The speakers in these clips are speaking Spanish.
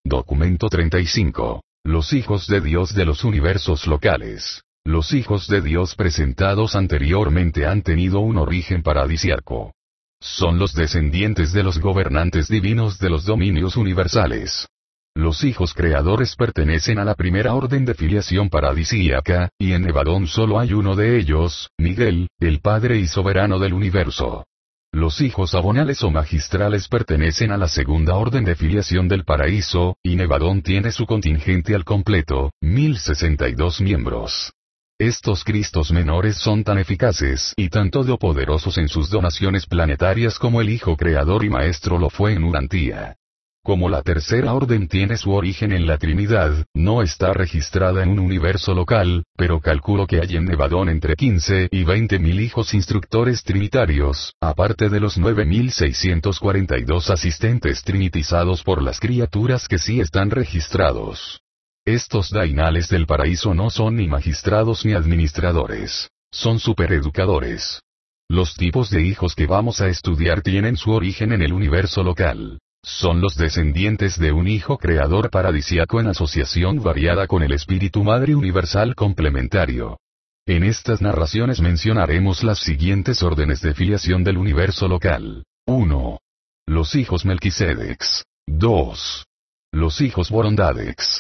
Documento 35. Los hijos de Dios de los universos locales. Los hijos de Dios presentados anteriormente han tenido un origen paradisiaco. Son los descendientes de los gobernantes divinos de los dominios universales. Los hijos creadores pertenecen a la primera orden de filiación paradisíaca, y en Nevadón solo hay uno de ellos, Miguel, el Padre y Soberano del universo. Los hijos abonales o magistrales pertenecen a la segunda orden de filiación del paraíso, y Nevadón tiene su contingente al completo, 1062 miembros. Estos Cristos menores son tan eficaces y tan todopoderosos en sus donaciones planetarias como el Hijo Creador y Maestro lo fue en Urantía. Como la tercera orden tiene su origen en la Trinidad, no está registrada en un universo local, pero calculo que hay en Nevadón entre 15 y 20.000 hijos instructores trinitarios, aparte de los 9.642 asistentes trinitizados por las criaturas que sí están registrados. Estos dainales del paraíso no son ni magistrados ni administradores. Son supereducadores. Los tipos de hijos que vamos a estudiar tienen su origen en el universo local. Son los descendientes de un hijo creador paradisiaco en asociación variada con el Espíritu Madre Universal complementario. En estas narraciones mencionaremos las siguientes órdenes de filiación del universo local. 1. Los hijos Melquisedecs. 2. Los hijos Borondadecs.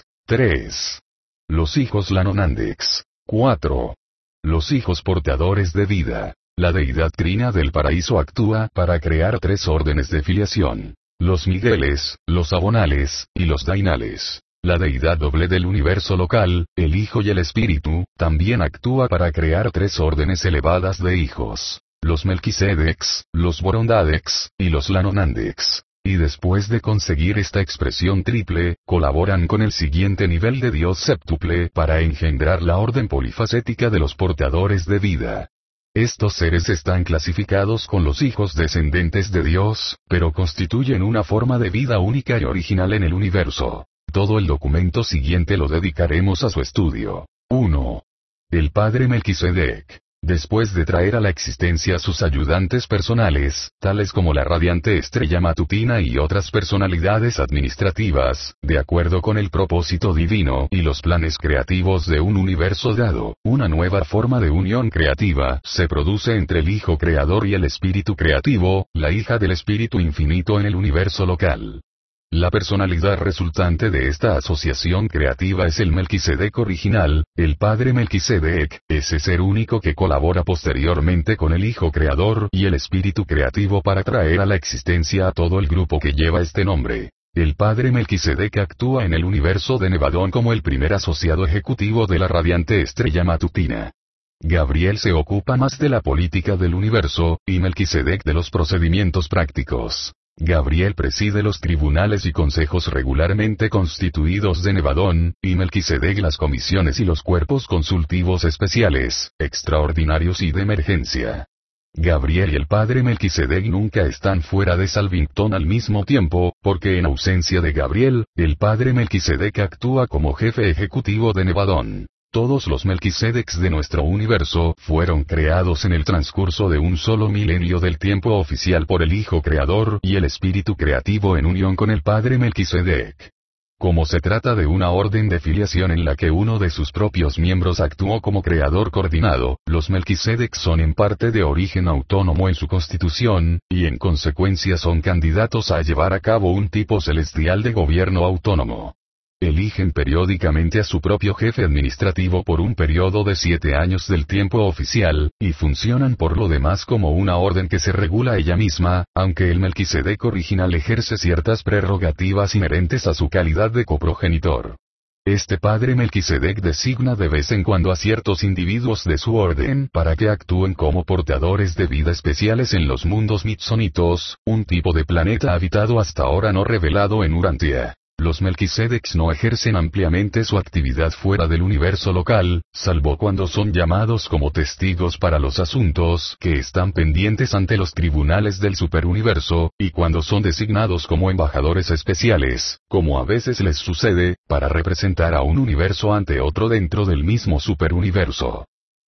3. Los hijos Lanonandecs. 4. Los hijos portadores de vida. La deidad trina del paraíso actúa para crear 3 órdenes de filiación. Los Migueles, los Abonales, y los Dainales. La deidad doble del universo local, el Hijo y el Espíritu, también actúa para crear 3 órdenes elevadas de hijos. Los Melquisedecs, los Borondadecs, y los Lanonandecs. Y después de conseguir esta expresión triple, colaboran con el siguiente nivel de Dios séptuple para engendrar la orden polifacética de los portadores de vida. Estos seres están clasificados con los hijos descendentes de Dios, pero constituyen una forma de vida única y original en el universo. Todo el documento siguiente lo dedicaremos a su estudio. 1. El Padre Melquisedec. Después de traer a la existencia sus ayudantes personales, tales como la radiante estrella matutina y otras personalidades administrativas, de acuerdo con el propósito divino y los planes creativos de un universo dado, una nueva forma de unión creativa se produce entre el Hijo Creador y el Espíritu Creativo, la hija del Espíritu Infinito en el universo local. La personalidad resultante de esta asociación creativa es el Melquisedec original, el Padre Melquisedec, ese ser único que colabora posteriormente con el Hijo Creador y el Espíritu Creativo para traer a la existencia a todo el grupo que lleva este nombre. El Padre Melquisedec actúa en el universo de Nevadón como el primer asociado ejecutivo de la radiante estrella matutina. Gabriel se ocupa más de la política del universo, y Melquisedec de los procedimientos prácticos. Gabriel preside los tribunales y consejos regularmente constituidos de Nevadón, y Melquisedec las comisiones y los cuerpos consultivos especiales, extraordinarios y de emergencia. Gabriel y el Padre Melquisedec nunca están fuera de Salvington al mismo tiempo, porque en ausencia de Gabriel, el Padre Melquisedec actúa como jefe ejecutivo de Nevadón. Todos los Melquisedecs de nuestro universo fueron creados en el transcurso de un solo milenio del tiempo oficial por el Hijo Creador y el Espíritu Creativo en unión con el Padre Melquisedec. Como se trata de una orden de filiación en la que uno de sus propios miembros actuó como creador coordinado, los Melquisedecs son en parte de origen autónomo en su constitución, y en consecuencia son candidatos a llevar a cabo un tipo celestial de gobierno autónomo. Eligen periódicamente a su propio jefe administrativo por un periodo de 7 años del tiempo oficial, y funcionan por lo demás como una orden que se regula ella misma, aunque el Melquisedec original ejerce ciertas prerrogativas inherentes a su calidad de coprogenitor. Este Padre Melquisedec designa de vez en cuando a ciertos individuos de su orden para que actúen como portadores de vida especiales en los mundos mitsonitos, un tipo de planeta habitado hasta ahora no revelado en Urantia. Los Melquisedecs no ejercen ampliamente su actividad fuera del universo local, salvo cuando son llamados como testigos para los asuntos que están pendientes ante los tribunales del superuniverso, y cuando son designados como embajadores especiales, como a veces les sucede, para representar a un universo ante otro dentro del mismo superuniverso.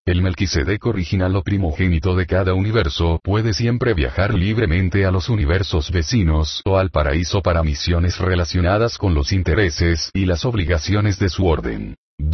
El Melquisedec original o primogénito de cada universo puede siempre viajar libremente a los universos vecinos o al paraíso para misiones relacionadas con los intereses y las obligaciones de su orden.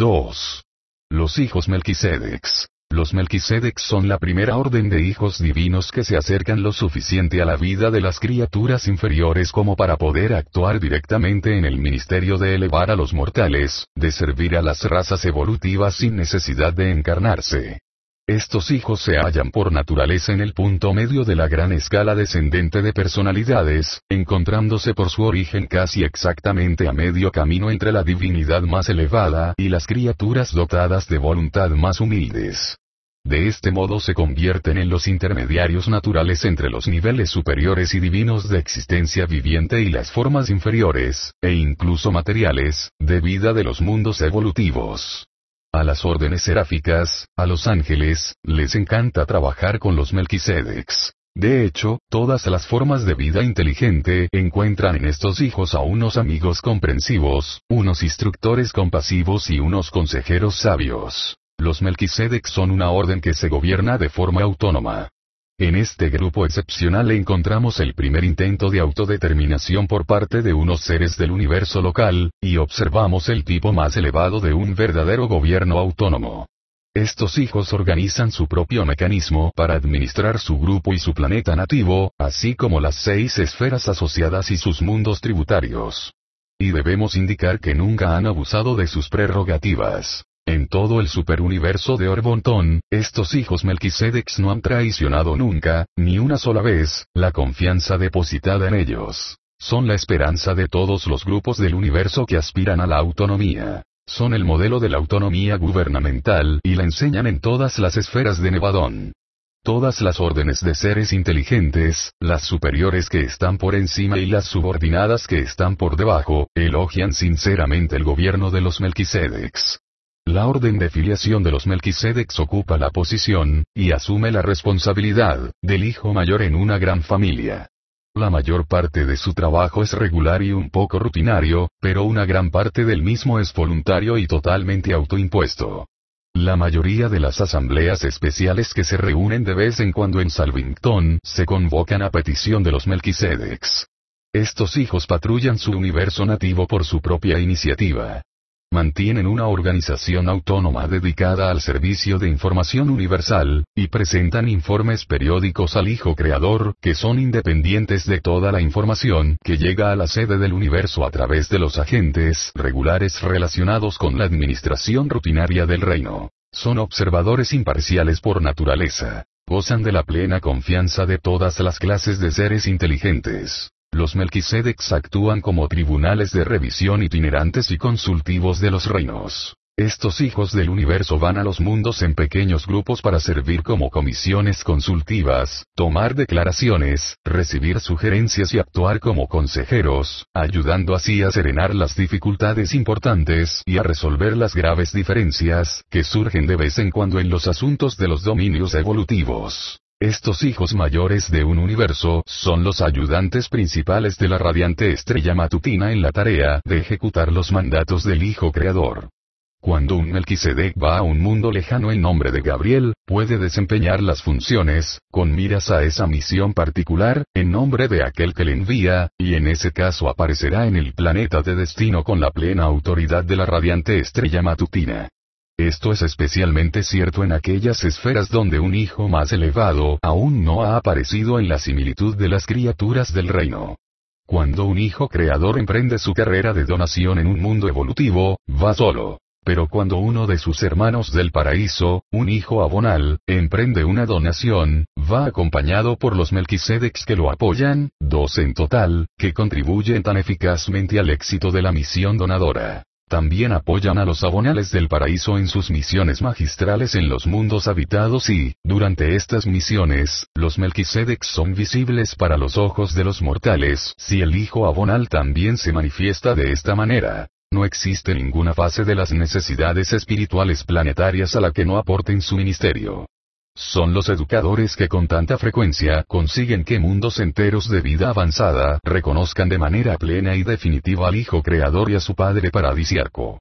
2. Los hijos Melquisedecs. Los Melquisedecs son la primera orden de hijos divinos que se acercan lo suficiente a la vida de las criaturas inferiores como para poder actuar directamente en el ministerio de elevar a los mortales, de servir a las razas evolutivas sin necesidad de encarnarse. Estos hijos se hallan por naturaleza en el punto medio de la gran escala descendente de personalidades, encontrándose por su origen casi exactamente a medio camino entre la divinidad más elevada y las criaturas dotadas de voluntad más humildes. De este modo se convierten en los intermediarios naturales entre los niveles superiores y divinos de existencia viviente y las formas inferiores, e incluso materiales, de vida de los mundos evolutivos. A las órdenes seráficas, a los ángeles, les encanta trabajar con los Melquisedecs. De hecho, todas las formas de vida inteligente encuentran en estos hijos a unos amigos comprensivos, unos instructores compasivos y unos consejeros sabios. Los Melquisedecs son una orden que se gobierna de forma autónoma. En este grupo excepcional encontramos el primer intento de autodeterminación por parte de unos seres del universo local, y observamos el tipo más elevado de un verdadero gobierno autónomo. Estos hijos organizan su propio mecanismo para administrar su grupo y su planeta nativo, así como las 6 esferas asociadas y sus mundos tributarios. Y debemos indicar que nunca han abusado de sus prerrogativas. En todo el superuniverso de Orbontón, estos hijos Melquisedecs no han traicionado nunca, ni una sola vez, la confianza depositada en ellos. Son la esperanza de todos los grupos del universo que aspiran a la autonomía. Son el modelo de la autonomía gubernamental y la enseñan en todas las esferas de Nevadón. Todas las órdenes de seres inteligentes, las superiores que están por encima y las subordinadas que están por debajo, elogian sinceramente el gobierno de los Melquisedecs. La orden de filiación de los Melquisedecs ocupa la posición, y asume la responsabilidad, del hijo mayor en una gran familia. La mayor parte de su trabajo es regular y un poco rutinario, pero una gran parte del mismo es voluntario y totalmente autoimpuesto. La mayoría de las asambleas especiales que se reúnen de vez en cuando en Salvington se convocan a petición de los Melquisedecs. Estos hijos patrullan su universo nativo por su propia iniciativa. Mantienen una organización autónoma dedicada al servicio de información universal, y presentan informes periódicos al Hijo Creador, que son independientes de toda la información que llega a la sede del universo a través de los agentes regulares relacionados con la administración rutinaria del reino. Son observadores imparciales por naturaleza. Gozan de la plena confianza de todas las clases de seres inteligentes. Los Melquisedecs actúan como tribunales de revisión itinerantes y consultivos de los reinos. Estos hijos del universo van a los mundos en pequeños grupos para servir como comisiones consultivas, tomar declaraciones, recibir sugerencias y actuar como consejeros, ayudando así a serenar las dificultades importantes y a resolver las graves diferencias que surgen de vez en cuando en los asuntos de los dominios evolutivos. Estos hijos mayores de un universo son los ayudantes principales de la radiante estrella matutina en la tarea de ejecutar los mandatos del Hijo Creador. Cuando un Melquisedec va a un mundo lejano en nombre de Gabriel, puede desempeñar las funciones, con miras a esa misión particular, en nombre de aquel que le envía, y en ese caso aparecerá en el planeta de destino con la plena autoridad de la radiante estrella matutina. Esto es especialmente cierto en aquellas esferas donde un hijo más elevado aún no ha aparecido en la similitud de las criaturas del reino. Cuando un hijo creador emprende su carrera de donación en un mundo evolutivo, va solo. Pero cuando uno de sus hermanos del paraíso, un hijo abonal, emprende una donación, va acompañado por los Melquisedecs que lo apoyan, 2 en total, que contribuyen tan eficazmente al éxito de la misión donadora. También apoyan a los abonales del paraíso en sus misiones magistrales en los mundos habitados y, durante estas misiones, los Melquisedecs son visibles para los ojos de los mortales si el hijo abonal también se manifiesta de esta manera. No existe ninguna fase de las necesidades espirituales planetarias a la que no aporten su ministerio. Son los educadores que con tanta frecuencia consiguen que mundos enteros de vida avanzada reconozcan de manera plena y definitiva al Hijo Creador y a su Padre Paradisiaco.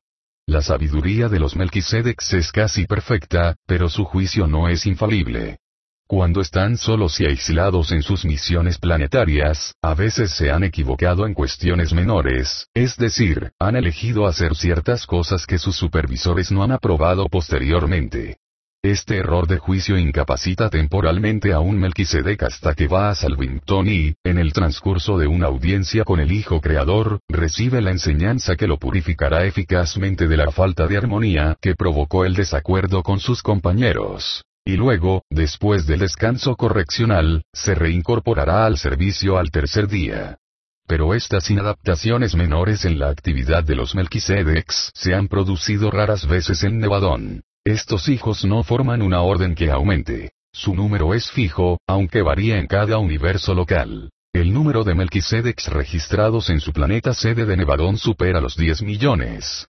La sabiduría de los Melquisedecs es casi perfecta, pero su juicio no es infalible. Cuando están solos y aislados en sus misiones planetarias, a veces se han equivocado en cuestiones menores, es decir, han elegido hacer ciertas cosas que sus supervisores no han aprobado posteriormente. Este error de juicio incapacita temporalmente a un Melquisedec hasta que va a Salvington y, en el transcurso de una audiencia con el Hijo Creador, recibe la enseñanza que lo purificará eficazmente de la falta de armonía que provocó el desacuerdo con sus compañeros. Y luego, después del descanso correccional, se reincorporará al servicio al tercer día. Pero estas inadaptaciones menores en la actividad de los Melquisedecs se han producido raras veces en Nevadón. Estos hijos no forman una orden que aumente. Su número es fijo, aunque varía en cada universo local. El número de Melquisedecs registrados en su planeta sede de Nevadón supera los 10 millones.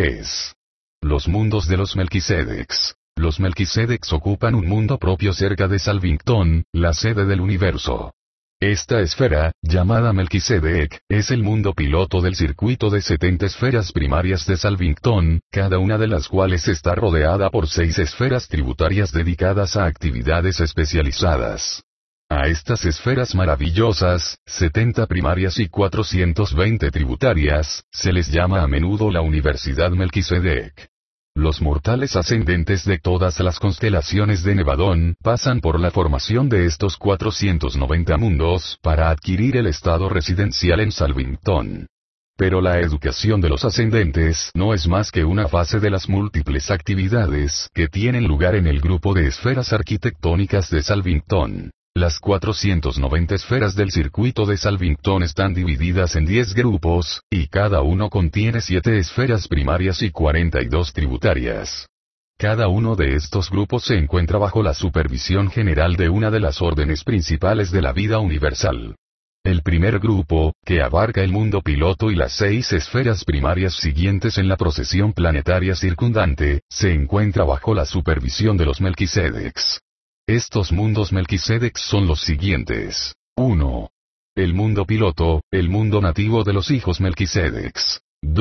3. Los mundos de los Melquisedecs. Los Melquisedecs ocupan un mundo propio cerca de Salvington, la sede del universo. Esta esfera, llamada Melquisedec, es el mundo piloto del circuito de 70 esferas primarias de Salvington, cada una de las cuales está rodeada por 6 esferas tributarias dedicadas a actividades especializadas. A estas esferas maravillosas, 70 primarias y 420 tributarias, se les llama a menudo la Universidad Melquisedec. Los mortales ascendentes de todas las constelaciones de Nevadón pasan por la formación de estos 490 mundos para adquirir el estado residencial en Salvington. Pero la educación de los ascendentes no es más que una fase de las múltiples actividades que tienen lugar en el grupo de esferas arquitectónicas de Salvington. Las 490 esferas del circuito de Salvington están divididas en 10 grupos, y cada uno contiene 7 esferas primarias y 42 tributarias. Cada uno de estos grupos se encuentra bajo la supervisión general de una de las órdenes principales de la vida universal. El primer grupo, que abarca el mundo piloto y las 6 esferas primarias siguientes en la procesión planetaria circundante, se encuentra bajo la supervisión de los Melquisedecs. Estos mundos Melquisedecs son los siguientes. 1. El mundo piloto, el mundo nativo de los hijos Melquisedecs.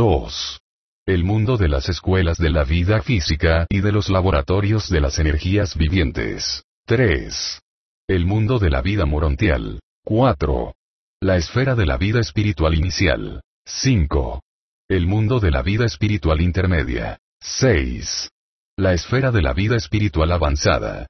2. El mundo de las escuelas de la vida física y de los laboratorios de las energías vivientes. 3. El mundo de la vida morontial. 4. La esfera de la vida espiritual inicial. 5. El mundo de la vida espiritual intermedia. 6. La esfera de la vida espiritual avanzada.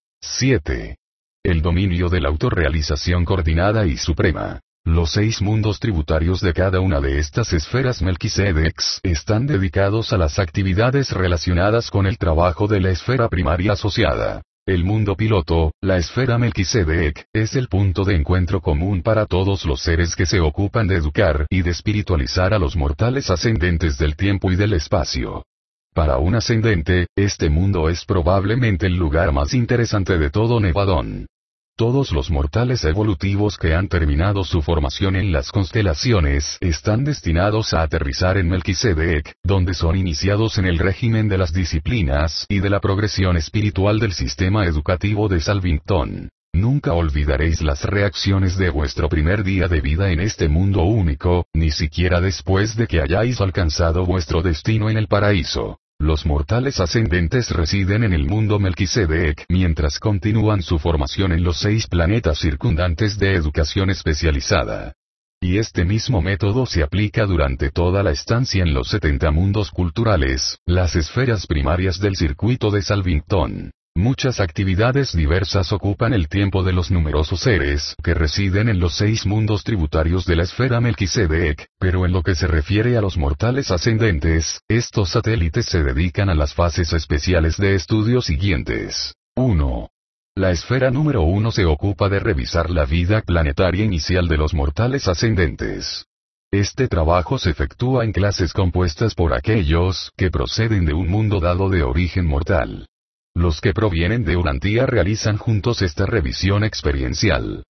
7. El dominio de la autorrealización coordinada y suprema. Los 6 mundos tributarios de cada una de estas esferas Melquisedecs están dedicados a las actividades relacionadas con el trabajo de la esfera primaria asociada. El mundo piloto, la esfera Melquisedec, es el punto de encuentro común para todos los seres que se ocupan de educar y de espiritualizar a los mortales ascendentes del tiempo y del espacio. Para un ascendente, este mundo es probablemente el lugar más interesante de todo Nevadón. Todos los mortales evolutivos que han terminado su formación en las constelaciones están destinados a aterrizar en Melquisedec, donde son iniciados en el régimen de las disciplinas y de la progresión espiritual del sistema educativo de Salvington. Nunca olvidaréis las reacciones de vuestro primer día de vida en este mundo único, ni siquiera después de que hayáis alcanzado vuestro destino en el paraíso. Los mortales ascendentes residen en el mundo Melquisedec mientras continúan su formación en los 6 planetas circundantes de educación especializada. Y este mismo método se aplica durante toda la estancia en los 70 mundos culturales, las esferas primarias del circuito de Salvington. Muchas actividades diversas ocupan el tiempo de los numerosos seres que residen en los 6 mundos tributarios de la esfera Melquisedec, pero en lo que se refiere a los mortales ascendentes, estos satélites se dedican a las fases especiales de estudio siguientes. 1. La esfera número 1 se ocupa de revisar la vida planetaria inicial de los mortales ascendentes. Este trabajo se efectúa en clases compuestas por aquellos que proceden de un mundo dado de origen mortal. Los que provienen de Urantia realizan juntos esta revisión experiencial.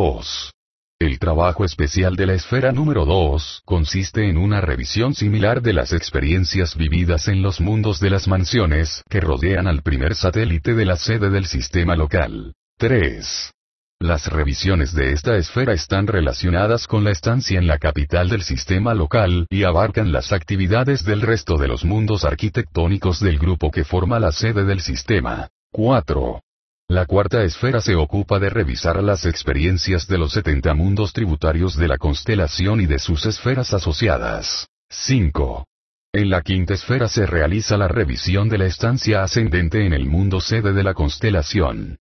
2. El trabajo especial de la esfera número 2 consiste en una revisión similar de las experiencias vividas en los mundos de las mansiones que rodean al primer satélite de la sede del sistema local. 3. Las revisiones de esta esfera están relacionadas con la estancia en la capital del sistema local y abarcan las actividades del resto de los mundos arquitectónicos del grupo que forma la sede del sistema. 4. La cuarta esfera se ocupa de revisar las experiencias de los 70 mundos tributarios de la constelación y de sus esferas asociadas. 5. En la quinta esfera se realiza la revisión de la estancia ascendente en el mundo sede de la constelación.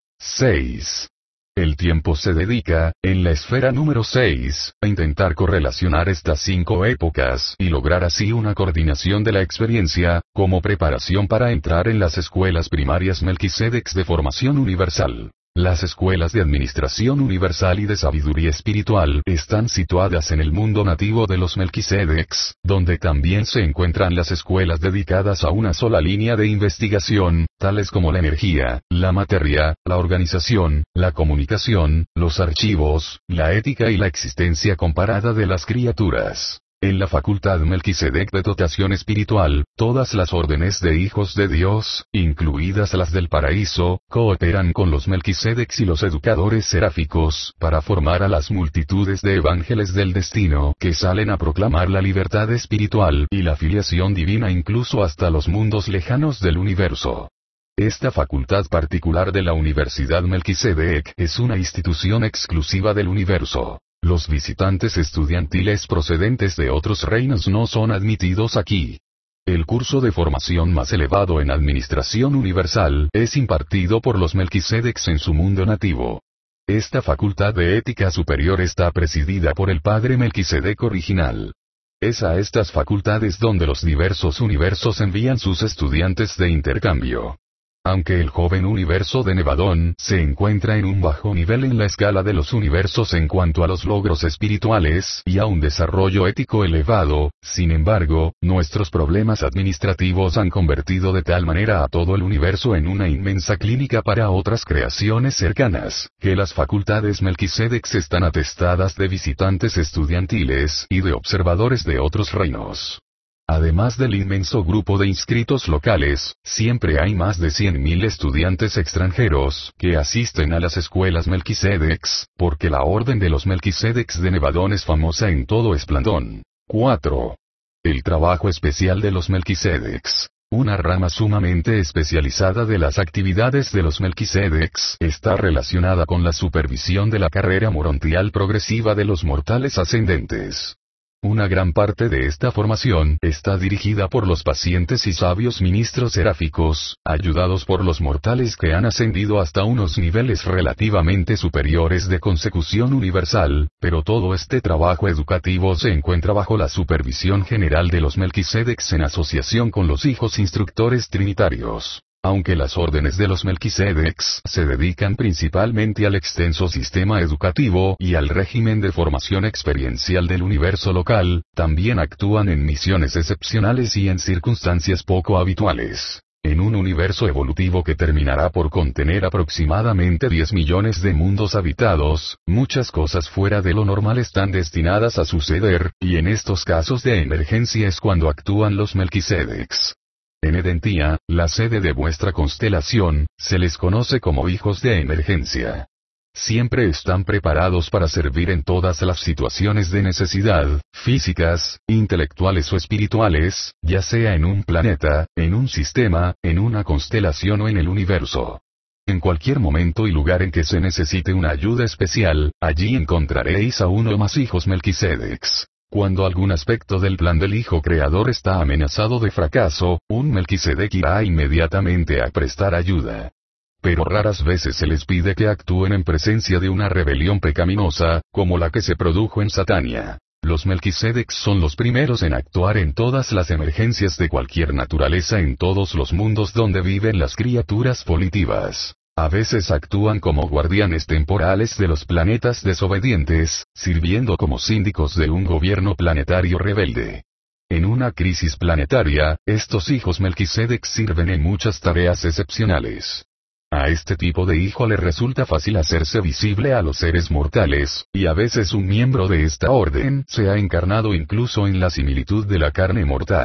6. El tiempo se dedica, en la esfera número 6, a intentar correlacionar estas 5 épocas y lograr así una coordinación de la experiencia, como preparación para entrar en las escuelas primarias Melquisedex de formación universal. Las escuelas de administración universal y de sabiduría espiritual están situadas en el mundo nativo de los Melquisedex, donde también se encuentran las escuelas dedicadas a una sola línea de investigación, tales como la energía, la materia, la organización, la comunicación, los archivos, la ética y la existencia comparada de las criaturas. En la facultad Melquisedec de dotación espiritual, todas las órdenes de hijos de Dios, incluidas las del paraíso, cooperan con los Melquisedecs y los educadores seráficos, para formar a las multitudes de evángeles del destino que salen a proclamar la libertad espiritual y la filiación divina incluso hasta los mundos lejanos del universo. Esta facultad particular de la Universidad Melquisedec es una institución exclusiva del universo. Los visitantes estudiantiles procedentes de otros reinos no son admitidos aquí. El curso de formación más elevado en Administración Universal es impartido por los Melquisedecs en su mundo nativo. Esta facultad de ética superior está presidida por el Padre Melquisedec original. Es a estas facultades donde los diversos universos envían sus estudiantes de intercambio. Aunque el joven universo de Nevadón se encuentra en un bajo nivel en la escala de los universos en cuanto a los logros espirituales y a un desarrollo ético elevado, sin embargo, nuestros problemas administrativos han convertido de tal manera a todo el universo en una inmensa clínica para otras creaciones cercanas, que las facultades Melquisedecs están atestadas de visitantes estudiantiles y de observadores de otros reinos. Además del inmenso grupo de inscritos locales, siempre hay más de 100.000 estudiantes extranjeros que asisten a las escuelas Melquisedecs, porque la orden de los Melquisedecs de Nevadón es famosa en todo Esplandón. 4. El trabajo especial de los Melquisedecs. Una rama sumamente especializada de las actividades de los Melquisedecs está relacionada con la supervisión de la carrera morontial progresiva de los mortales ascendentes. Una gran parte de esta formación está dirigida por los pacientes y sabios ministros seráficos, ayudados por los mortales que han ascendido hasta unos niveles relativamente superiores de consecución universal, pero todo este trabajo educativo se encuentra bajo la supervisión general de los Melquisedecs en asociación con los hijos instructores trinitarios. Aunque las órdenes de los Melquisedecs se dedican principalmente al extenso sistema educativo y al régimen de formación experiencial del universo local, también actúan en misiones excepcionales y en circunstancias poco habituales. En un universo evolutivo que terminará por contener aproximadamente 10 millones de mundos habitados, muchas cosas fuera de lo normal están destinadas a suceder, y en estos casos de emergencia es cuando actúan los Melquisedecs. En Edentia, la sede de vuestra constelación, se les conoce como hijos de emergencia. Siempre están preparados para servir en todas las situaciones de necesidad, físicas, intelectuales o espirituales, ya sea en un planeta, en un sistema, en una constelación o en el universo. En cualquier momento y lugar en que se necesite una ayuda especial, allí encontraréis a uno o más hijos Melquisedecs. Cuando algún aspecto del plan del Hijo Creador está amenazado de fracaso, un Melquisedec irá inmediatamente a prestar ayuda. Pero raras veces se les pide que actúen en presencia de una rebelión pecaminosa, como la que se produjo en Satania. Los Melquisedecs son los primeros en actuar en todas las emergencias de cualquier naturaleza en todos los mundos donde viven las criaturas volitivas. A veces actúan como guardianes temporales de los planetas desobedientes, sirviendo como síndicos de un gobierno planetario rebelde. En una crisis planetaria, estos hijos Melquisedecs sirven en muchas tareas excepcionales. A este tipo de hijo le resulta fácil hacerse visible a los seres mortales, y a veces un miembro de esta orden se ha encarnado incluso en la similitud de la carne mortal.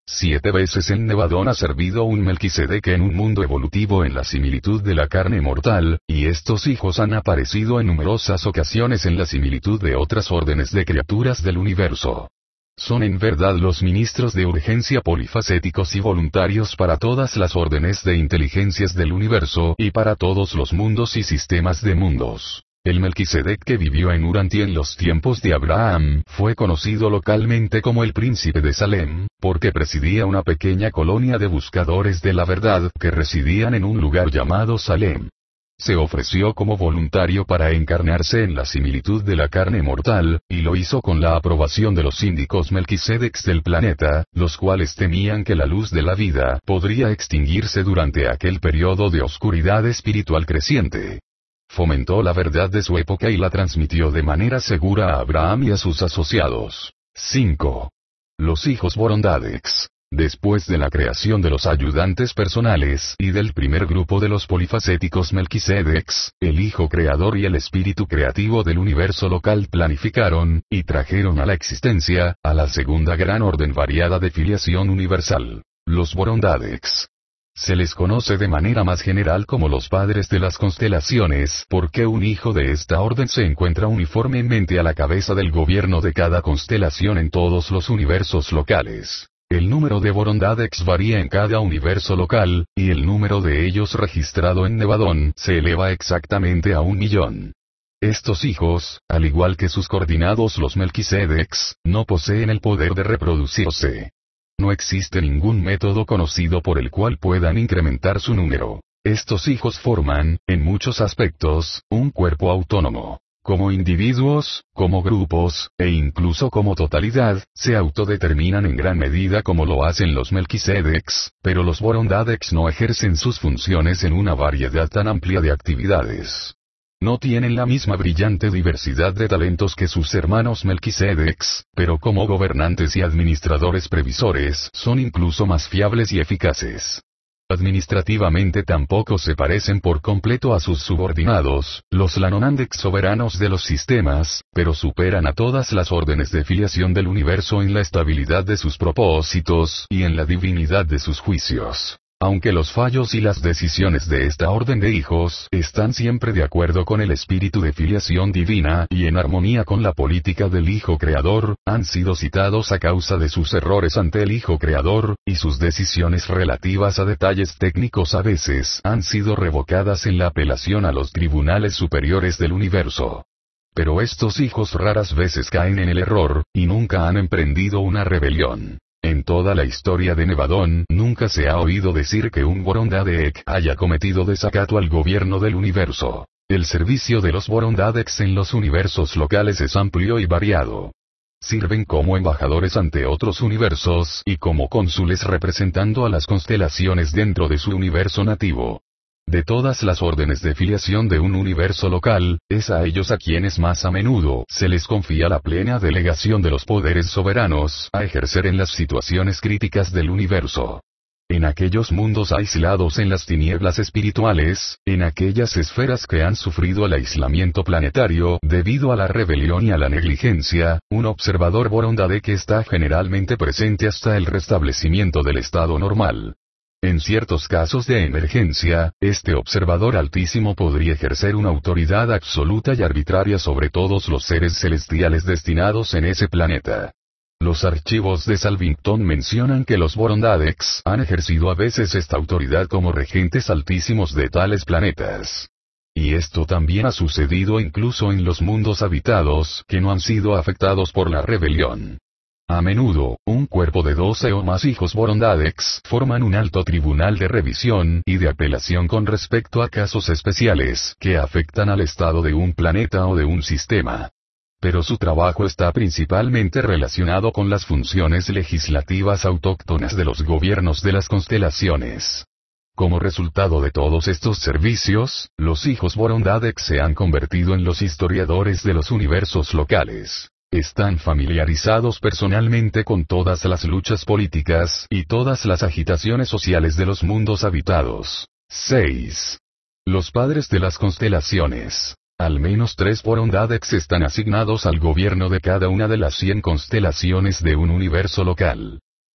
7 veces en Nevadón ha servido un Melquisedec en un mundo evolutivo en la similitud de la carne mortal, y estos hijos han aparecido en numerosas ocasiones en la similitud de otras órdenes de criaturas del universo. Son en verdad los ministros de urgencia polifacéticos y voluntarios para todas las órdenes de inteligencias del universo y para todos los mundos y sistemas de mundos. El Melquisedec que vivió en Uranti en los tiempos de Abraham fue conocido localmente como el príncipe de Salem, porque presidía una pequeña colonia de buscadores de la verdad que residían en un lugar llamado Salem. Se ofreció como voluntario para encarnarse en la similitud de la carne mortal, y lo hizo con la aprobación de los síndicos Melquisedecs del planeta, los cuales temían que la luz de la vida podría extinguirse durante aquel periodo de oscuridad espiritual creciente. Fomentó la verdad de su época y la transmitió de manera segura a Abraham y a sus asociados. 5. Los hijos Vorondadecs. Después de la creación de los ayudantes personales y del primer grupo de los polifacéticos Melquisedecs, el Hijo Creador y el Espíritu Creativo del universo local planificaron, y trajeron a la existencia, a la segunda gran orden variada de filiación universal. Los Vorondadecs. Se les conoce de manera más general como los padres de las constelaciones, porque un hijo de esta orden se encuentra uniformemente a la cabeza del gobierno de cada constelación en todos los universos locales. El número de Vorondadecs varía en cada universo local, y el número de ellos registrado en Nevadón se eleva exactamente a 1.000.000. Estos hijos, al igual que sus coordinados los Melquisedecs, no poseen el poder de reproducirse. No existe ningún método conocido por el cual puedan incrementar su número. Estos hijos forman, en muchos aspectos, un cuerpo autónomo. Como individuos, como grupos, e incluso como totalidad, se autodeterminan en gran medida como lo hacen los Melquisedecs, pero los Vorondadecs no ejercen sus funciones en una variedad tan amplia de actividades. No tienen la misma brillante diversidad de talentos que sus hermanos Melquisedecs, pero como gobernantes y administradores previsores son incluso más fiables y eficaces. Administrativamente tampoco se parecen por completo a sus subordinados, los Lanonandecs soberanos de los sistemas, pero superan a todas las órdenes de filiación del universo en la estabilidad de sus propósitos y en la divinidad de sus juicios. Aunque los fallos y las decisiones de esta orden de hijos están siempre de acuerdo con el espíritu de filiación divina y en armonía con la política del Hijo Creador, han sido citados a causa de sus errores ante el Hijo Creador, y sus decisiones relativas a detalles técnicos a veces han sido revocadas en la apelación a los tribunales superiores del universo. Pero estos hijos raras veces caen en el error, y nunca han emprendido una rebelión. En toda la historia de Nevadón nunca se ha oído decir que un Vorondadec haya cometido desacato al gobierno del universo. El servicio de los Vorondadecs en los universos locales es amplio y variado. Sirven como embajadores ante otros universos y como cónsules representando a las constelaciones dentro de su universo nativo. De todas las órdenes de filiación de un universo local, es a ellos a quienes más a menudo se les confía la plena delegación de los poderes soberanos a ejercer en las situaciones críticas del universo. En aquellos mundos aislados en las tinieblas espirituales, en aquellas esferas que han sufrido el aislamiento planetario debido a la rebelión y a la negligencia, un observador Vorondadec está generalmente presente hasta el restablecimiento del estado normal. En ciertos casos de emergencia, este observador altísimo podría ejercer una autoridad absoluta y arbitraria sobre todos los seres celestiales destinados en ese planeta. Los archivos de Salvington mencionan que los Vorondadecs han ejercido a veces esta autoridad como regentes altísimos de tales planetas. Y esto también ha sucedido incluso en los mundos habitados que no han sido afectados por la rebelión. A menudo, un cuerpo de 12 o más hijos Vorondadecs forman un alto tribunal de revisión y de apelación con respecto a casos especiales que afectan al estado de un planeta o de un sistema. Pero su trabajo está principalmente relacionado con las funciones legislativas autóctonas de los gobiernos de las constelaciones. Como resultado de todos estos servicios, los hijos Vorondadecs se han convertido en los historiadores de los universos locales. Están familiarizados personalmente con todas las luchas políticas y todas las agitaciones sociales de los mundos habitados. 6. Los padres de las constelaciones. Al menos 3 Vorondadecs están asignados al gobierno de cada una de las 100 constelaciones de un universo local.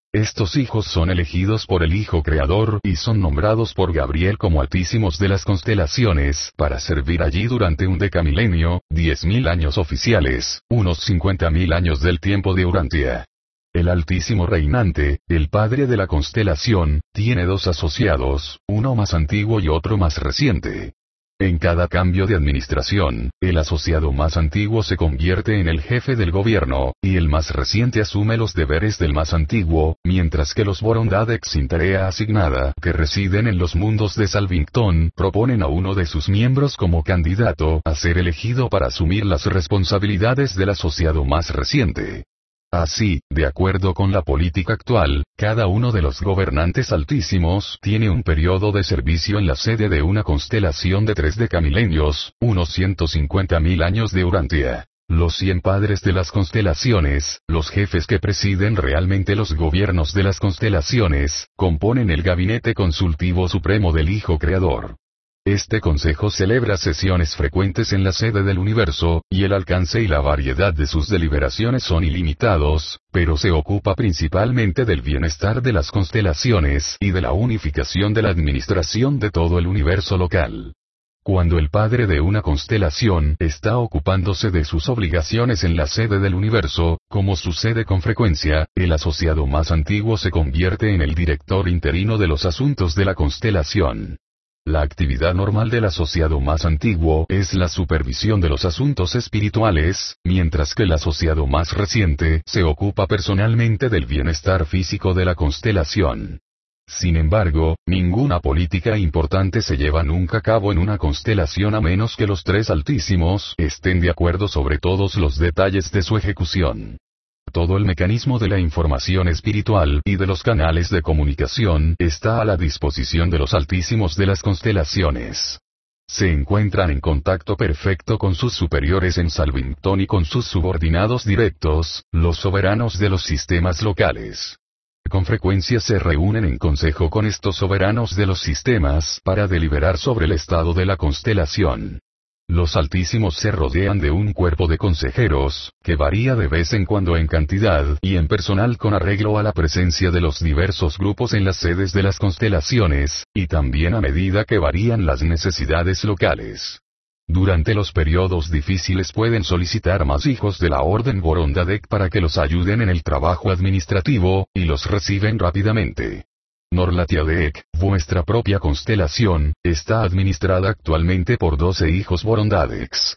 Estos hijos son elegidos por el Hijo Creador y son nombrados por Gabriel como altísimos de las constelaciones para servir allí durante un decamilenio, 10.000 años oficiales, unos 50.000 años del tiempo de Urantia. El Altísimo Reinante, el padre de la constelación, tiene dos asociados, uno más antiguo y otro más reciente. En cada cambio de administración, el asociado más antiguo se convierte en el jefe del gobierno, y el más reciente asume los deberes del más antiguo, mientras que los Vorondadex sin tarea asignada, que residen en los mundos de Salvington, proponen a uno de sus miembros como candidato a ser elegido para asumir las responsabilidades del asociado más reciente. Así, de acuerdo con la política actual, cada uno de los gobernantes altísimos tiene un periodo de servicio en la sede de una constelación de 3 decamilenios, unos 150.000 años de Urantia. Los 100 padres de las constelaciones, los jefes que presiden realmente los gobiernos de las constelaciones, componen el gabinete consultivo supremo del Hijo Creador. Este consejo celebra sesiones frecuentes en la sede del universo, y el alcance y la variedad de sus deliberaciones son ilimitados, pero se ocupa principalmente del bienestar de las constelaciones y de la unificación de la administración de todo el universo local. Cuando el padre de una constelación está ocupándose de sus obligaciones en la sede del universo, como sucede con frecuencia, el asociado más antiguo se convierte en el director interino de los asuntos de la constelación. La actividad normal del asociado más antiguo es la supervisión de los asuntos espirituales, mientras que el asociado más reciente se ocupa personalmente del bienestar físico de la constelación. Sin embargo, ninguna política importante se lleva nunca a cabo en una constelación a menos que los 3 altísimos estén de acuerdo sobre todos los detalles de su ejecución. Todo el mecanismo de la información espiritual y de los canales de comunicación está a la disposición de los altísimos de las constelaciones. Se encuentran en contacto perfecto con sus superiores en Salvington y con sus subordinados directos, los soberanos de los sistemas locales. Con frecuencia se reúnen en consejo con estos soberanos de los sistemas para deliberar sobre el estado de la constelación. Los altísimos se rodean de un cuerpo de consejeros, que varía de vez en cuando en cantidad y en personal con arreglo a la presencia de los diversos grupos en las sedes de las constelaciones, y también a medida que varían las necesidades locales. Durante los periodos difíciles pueden solicitar más hijos de la Orden Vorondadek para que los ayuden en el trabajo administrativo, y los reciben rápidamente. Norlatiadek, vuestra propia constelación, está administrada actualmente por 12 hijos Vorondadex.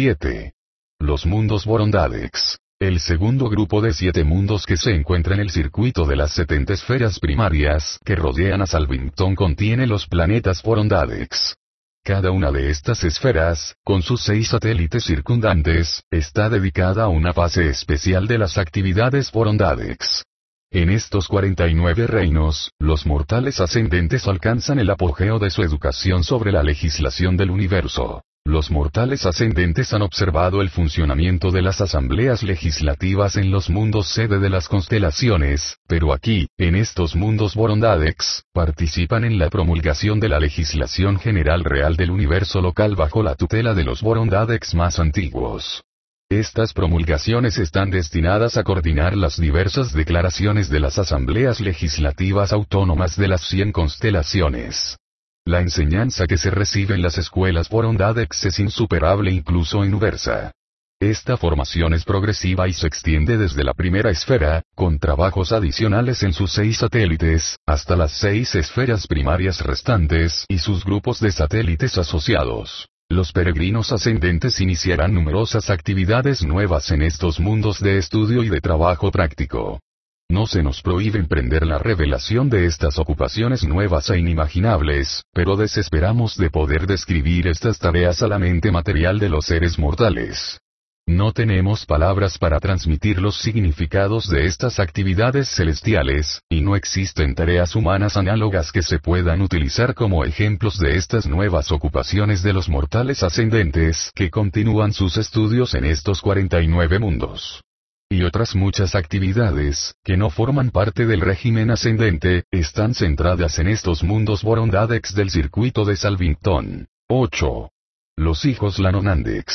7. Los mundos Vorondadex. El segundo grupo de 7 mundos que se encuentra en el circuito de las 70 esferas primarias que rodean a Salvington contiene los planetas Vorondadex. Cada una de estas esferas, con sus 6 satélites circundantes, está dedicada a una fase especial de las actividades Vorondadex. En estos 49 reinos, los mortales ascendentes alcanzan el apogeo de su educación sobre la legislación del universo. Los mortales ascendentes han observado el funcionamiento de las asambleas legislativas en los mundos sede de las constelaciones, pero aquí, en estos mundos Vorondadex, participan en la promulgación de la legislación general real del universo local bajo la tutela de los Vorondadex más antiguos. Estas promulgaciones están destinadas a coordinar las diversas declaraciones de las asambleas legislativas autónomas de las 100 constelaciones. La enseñanza que se recibe en las escuelas Vorondadex es insuperable incluso en Uversa. Esta formación es progresiva y se extiende desde la primera esfera, con trabajos adicionales en sus 6 satélites, hasta las 6 esferas primarias restantes y sus grupos de satélites asociados. Los peregrinos ascendentes iniciarán numerosas actividades nuevas en estos mundos de estudio y de trabajo práctico. No se nos prohíbe emprender la revelación de estas ocupaciones nuevas e inimaginables, pero desesperamos de poder describir estas tareas a la mente material de los seres mortales. No tenemos palabras para transmitir los significados de estas actividades celestiales, y no existen tareas humanas análogas que se puedan utilizar como ejemplos de estas nuevas ocupaciones de los mortales ascendentes que continúan sus estudios en estos 49 mundos. Y otras muchas actividades, que no forman parte del régimen ascendente, están centradas en estos mundos Vorondadex del circuito de Salvington. 8. Los hijos Lanonandex.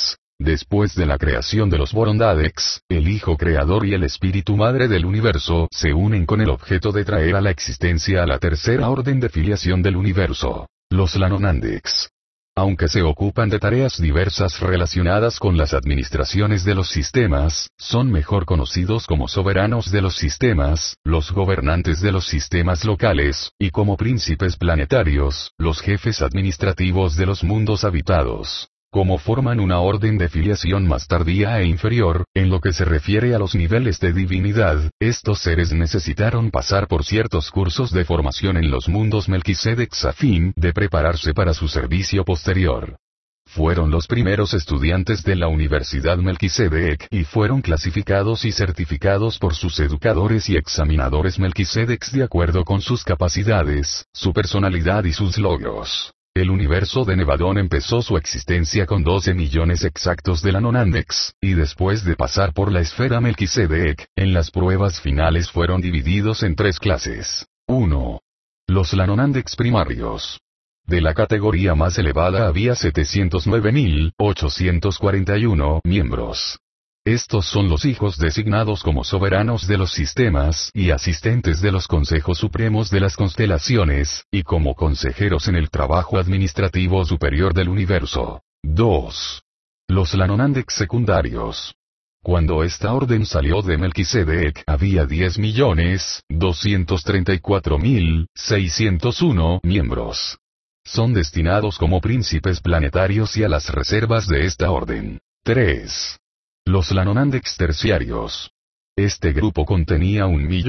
Después de la creación de los Borondadex, el Hijo Creador y el Espíritu Madre del Universo se unen con el objeto de traer a la existencia a la tercera orden de filiación del universo, los Lanonandex. Aunque se ocupan de tareas diversas relacionadas con las administraciones de los sistemas, son mejor conocidos como soberanos de los sistemas, los gobernantes de los sistemas locales, y como príncipes planetarios, los jefes administrativos de los mundos habitados. Como forman una orden de filiación más tardía e inferior, en lo que se refiere a los niveles de divinidad, estos seres necesitaron pasar por ciertos cursos de formación en los mundos Melquisedex a fin de prepararse para su servicio posterior. Fueron los primeros estudiantes de la Universidad Melquisedec y fueron clasificados y certificados por sus educadores y examinadores Melquisedex de acuerdo con sus capacidades, su personalidad y sus logros. El universo de Nevadón empezó su existencia con 12 millones exactos de Lanonandex, y después de pasar por la esfera Melquisedec, en las pruebas finales fueron divididos en 3 clases. 1. Los Lanonandex primarios. De la categoría más elevada había 709.841 miembros. Estos son los hijos designados como soberanos de los sistemas y asistentes de los consejos supremos de las constelaciones, y como consejeros en el trabajo administrativo superior del universo. 2. Los Lanonandex secundarios. Cuando esta orden salió de Melquisedec había 10.234.601 miembros. Son destinados como príncipes planetarios y a las reservas de esta orden. 3. Los Lanonandex terciarios. Este grupo contenía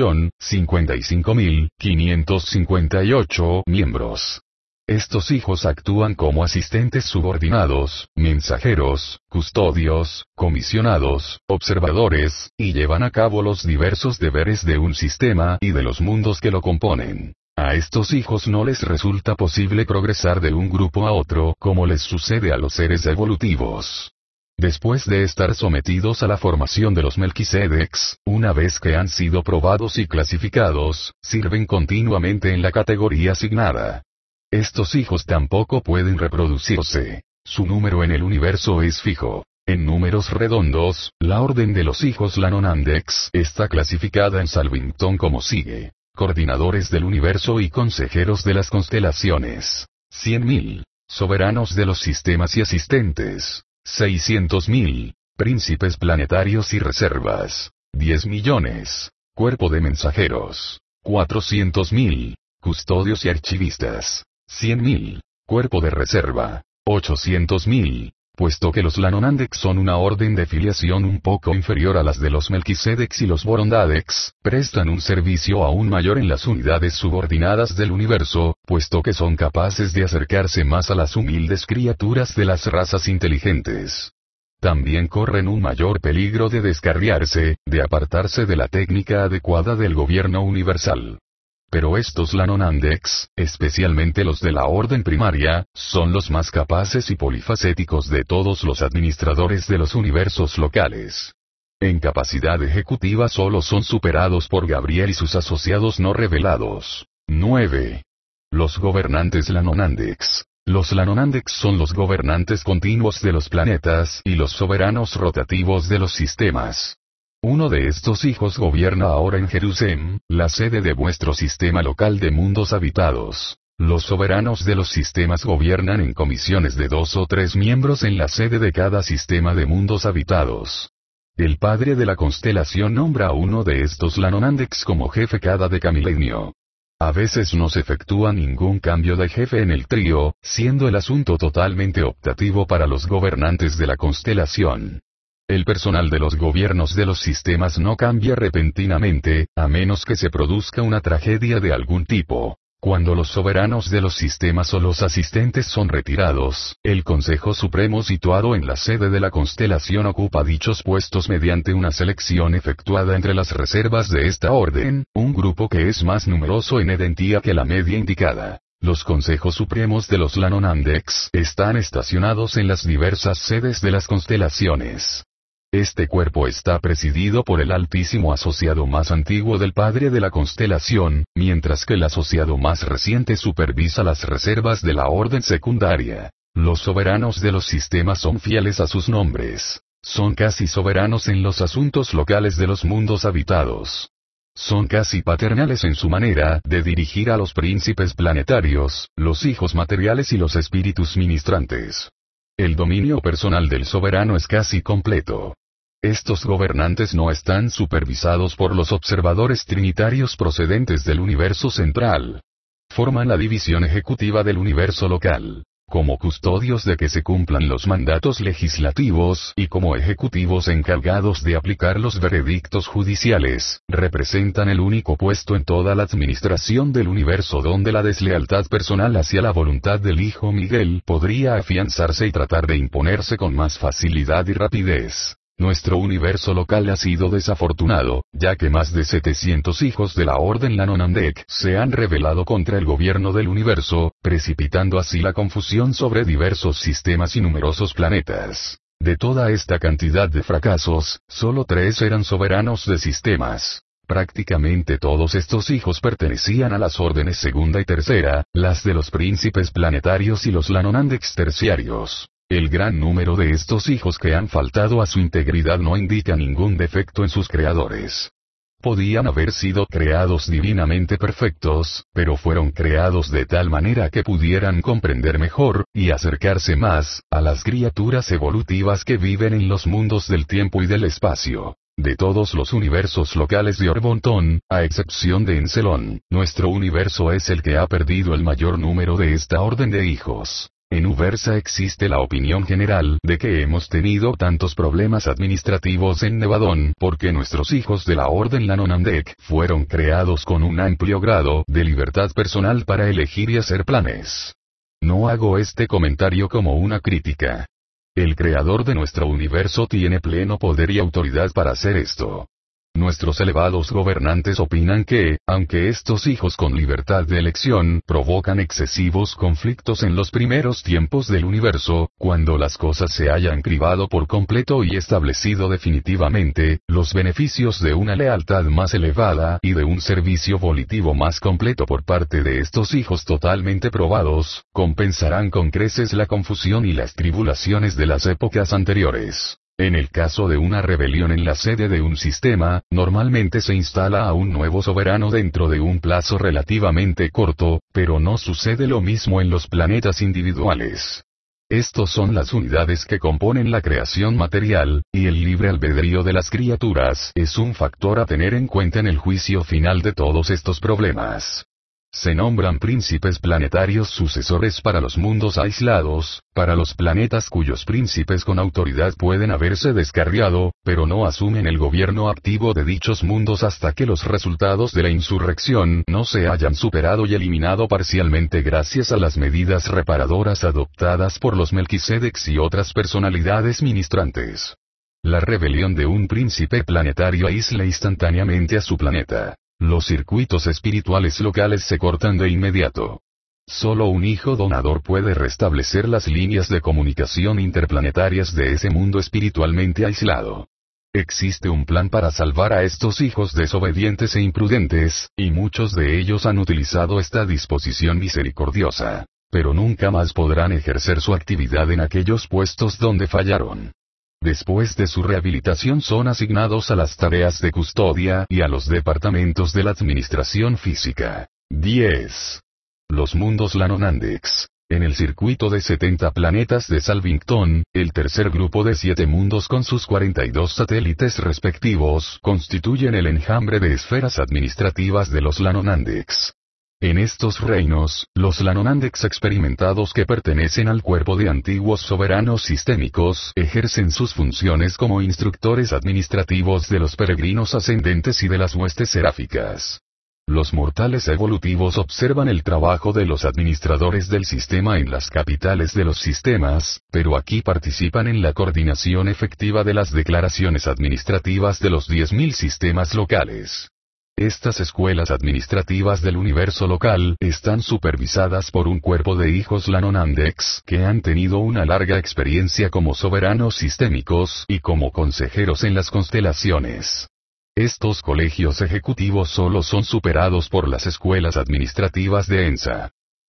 1.055.558 miembros. Estos hijos actúan como asistentes subordinados, mensajeros, custodios, comisionados, observadores, y llevan a cabo los diversos deberes de un sistema y de los mundos que lo componen. A estos hijos no les resulta posible progresar de un grupo a otro como les sucede a los seres evolutivos. Después de estar sometidos a la formación de los Melquisedex, una vez que han sido probados y clasificados, sirven continuamente en la categoría asignada. Estos hijos tampoco pueden reproducirse. Su número en el universo es fijo. En números redondos, la orden de los hijos Lanonandex está clasificada en Salvington como sigue. Coordinadores del universo y consejeros de las constelaciones. 100.000. Soberanos de los sistemas y asistentes. 600.000. Príncipes planetarios y reservas. 10 millones. Cuerpo de mensajeros. 400.000. Custodios y archivistas. 100.000. Cuerpo de reserva. 800.000. Puesto que los Lanonandex son una orden de filiación un poco inferior a las de los Melquisedex y los Borondadex, prestan un servicio aún mayor en las unidades subordinadas del universo, puesto que son capaces de acercarse más a las humildes criaturas de las razas inteligentes. También corren un mayor peligro de descarriarse, de apartarse de la técnica adecuada del gobierno universal. Pero estos Lanonandex, especialmente los de la orden primaria, son los más capaces y polifacéticos de todos los administradores de los universos locales. En capacidad ejecutiva solo son superados por Gabriel y sus asociados no revelados. 9. Los gobernantes Lanonandex. Los Lanonandex son los gobernantes continuos de los planetas y los soberanos rotativos de los sistemas. Uno de estos hijos gobierna ahora en Jerusalén, la sede de vuestro sistema local de mundos habitados. Los soberanos de los sistemas gobiernan en comisiones de 2 o 3 miembros en la sede de cada sistema de mundos habitados. El padre de la constelación nombra a uno de estos Lanonandex como jefe cada decamilenio. A veces no se efectúa ningún cambio de jefe en el trío, siendo el asunto totalmente optativo para los gobernantes de la constelación. El personal de los gobiernos de los sistemas no cambia repentinamente, a menos que se produzca una tragedia de algún tipo. Cuando los soberanos de los sistemas o los asistentes son retirados, el Consejo Supremo situado en la sede de la constelación ocupa dichos puestos mediante una selección efectuada entre las reservas de esta orden, un grupo que es más numeroso en Edentía que la media indicada. Los consejos supremos de los Lanonandex están estacionados en las diversas sedes de las constelaciones. Este cuerpo está presidido por el altísimo asociado más antiguo del padre de la constelación, mientras que el asociado más reciente supervisa las reservas de la orden secundaria. Los soberanos de los sistemas son fieles a sus nombres. Son casi soberanos en los asuntos locales de los mundos habitados. Son casi paternales en su manera de dirigir a los príncipes planetarios, los hijos materiales y los espíritus ministrantes. El dominio personal del soberano es casi completo. Estos gobernantes no están supervisados por los observadores trinitarios procedentes del universo central. Forman la división ejecutiva del universo local, como custodios de que se cumplan los mandatos legislativos y como ejecutivos encargados de aplicar los veredictos judiciales, representan el único puesto en toda la administración del universo donde la deslealtad personal hacia la voluntad del Hijo Miguel podría afianzarse y tratar de imponerse con más facilidad y rapidez. Nuestro universo local ha sido desafortunado, ya que más de 700 hijos de la Orden Lanonandek se han rebelado contra el gobierno del universo, precipitando así la confusión sobre diversos sistemas y numerosos planetas. De toda esta cantidad de fracasos, solo 3 eran soberanos de sistemas. Prácticamente todos estos hijos pertenecían a las órdenes segunda y tercera, las de los príncipes planetarios y los Lanonandeks terciarios. El gran número de estos hijos que han faltado a su integridad no indica ningún defecto en sus creadores. Podían haber sido creados divinamente perfectos, pero fueron creados de tal manera que pudieran comprender mejor, y acercarse más, a las criaturas evolutivas que viven en los mundos del tiempo y del espacio. De todos los universos locales de Orbontón, a excepción de Encelón, nuestro universo es el que ha perdido el mayor número de esta orden de hijos. En Uversa existe la opinión general de que hemos tenido tantos problemas administrativos en Nevadón porque nuestros hijos de la Orden Lanonandek fueron creados con un amplio grado de libertad personal para elegir y hacer planes. No hago este comentario como una crítica. El creador de nuestro universo tiene pleno poder y autoridad para hacer esto. Nuestros elevados gobernantes opinan que, aunque estos hijos con libertad de elección provocan excesivos conflictos en los primeros tiempos del universo, cuando las cosas se hayan cribado por completo y establecido definitivamente, los beneficios de una lealtad más elevada y de un servicio volitivo más completo por parte de estos hijos totalmente probados, compensarán con creces la confusión y las tribulaciones de las épocas anteriores. En el caso de una rebelión en la sede de un sistema, normalmente se instala a un nuevo soberano dentro de un plazo relativamente corto, pero no sucede lo mismo en los planetas individuales. Estos son las unidades que componen la creación material, y el libre albedrío de las criaturas es un factor a tener en cuenta en el juicio final de todos estos problemas. Se nombran príncipes planetarios sucesores para los mundos aislados, para los planetas cuyos príncipes con autoridad pueden haberse descarriado, pero no asumen el gobierno activo de dichos mundos hasta que los resultados de la insurrección no se hayan superado y eliminado parcialmente gracias a las medidas reparadoras adoptadas por los Melquisedeks y otras personalidades ministrantes. La rebelión de un príncipe planetario aísla instantáneamente a su planeta. Los circuitos espirituales locales se cortan de inmediato. Solo un hijo donador puede restablecer las líneas de comunicación interplanetarias de ese mundo espiritualmente aislado. Existe un plan para salvar a estos hijos desobedientes e imprudentes, y muchos de ellos han utilizado esta disposición misericordiosa. Pero nunca más podrán ejercer su actividad en aquellos puestos donde fallaron. Después de su rehabilitación son asignados a las tareas de custodia y a los departamentos de la administración física. 10. Los mundos Lanonandeks. En el circuito de 70 planetas de Salvington, el tercer grupo de 7 mundos con sus 42 satélites respectivos constituyen el enjambre de esferas administrativas de los Lanonandeks. En estos reinos, los Lanonandeks experimentados que pertenecen al cuerpo de antiguos soberanos sistémicos ejercen sus funciones como instructores administrativos de los peregrinos ascendentes y de las huestes seráficas. Los mortales evolutivos observan el trabajo de los administradores del sistema en las capitales de los sistemas, pero aquí participan en la coordinación efectiva de las declaraciones administrativas de los 10.000 sistemas locales. Estas escuelas administrativas del universo local están supervisadas por un cuerpo de hijos Lanonandeks que han tenido una larga experiencia como soberanos sistémicos y como consejeros en las constelaciones. Estos colegios ejecutivos solo son superados por las escuelas administrativas de ENSA.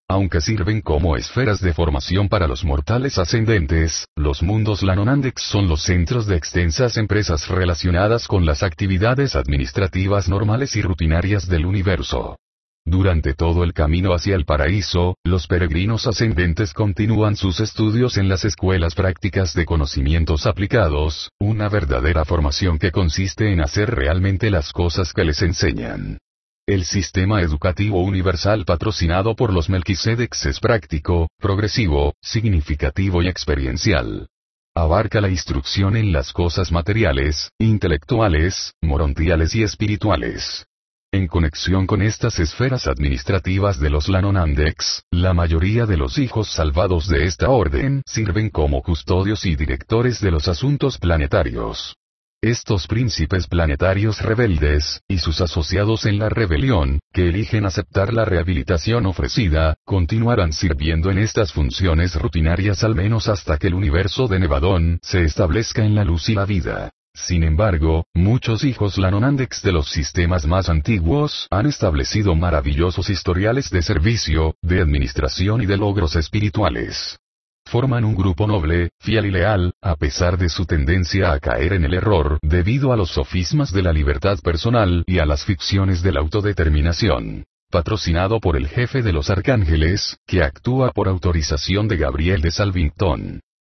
Aunque sirven como esferas de formación para los mortales ascendentes, los mundos Lanonandex son los centros de extensas empresas relacionadas con las actividades administrativas normales y rutinarias del universo. Durante todo el camino hacia el paraíso, los peregrinos ascendentes continúan sus estudios en las escuelas prácticas de conocimientos aplicados, una verdadera formación que consiste en hacer realmente las cosas que les enseñan. El sistema educativo universal patrocinado por los Melquisedecs es práctico, progresivo, significativo y experiencial. Abarca la instrucción en las cosas materiales, intelectuales, morontiales y espirituales. En conexión con estas esferas administrativas de los Lanonandex, la mayoría de los hijos salvados de esta orden sirven como custodios y directores de los asuntos planetarios. Estos príncipes planetarios rebeldes, y sus asociados en la rebelión, que eligen aceptar la rehabilitación ofrecida, continuarán sirviendo en estas funciones rutinarias al menos hasta que el universo de Nevadón se establezca en la luz y la vida. Sin embargo, muchos hijos Lanonandex de los sistemas más antiguos han establecido maravillosos historiales de servicio, de administración y de logros espirituales. Forman un grupo noble, fiel y leal, a pesar de su tendencia a caer en el error debido a los sofismas de la libertad personal y a las ficciones de la autodeterminación. Patrocinado por el jefe de los arcángeles, que actúa por autorización de Gabriel de Salvington.